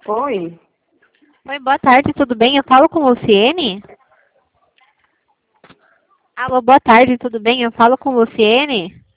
Oi, Oi, boa tarde, tudo bem? Eu falo com Luciene? Alô, boa tarde, tudo bem? Eu falo com Luciene?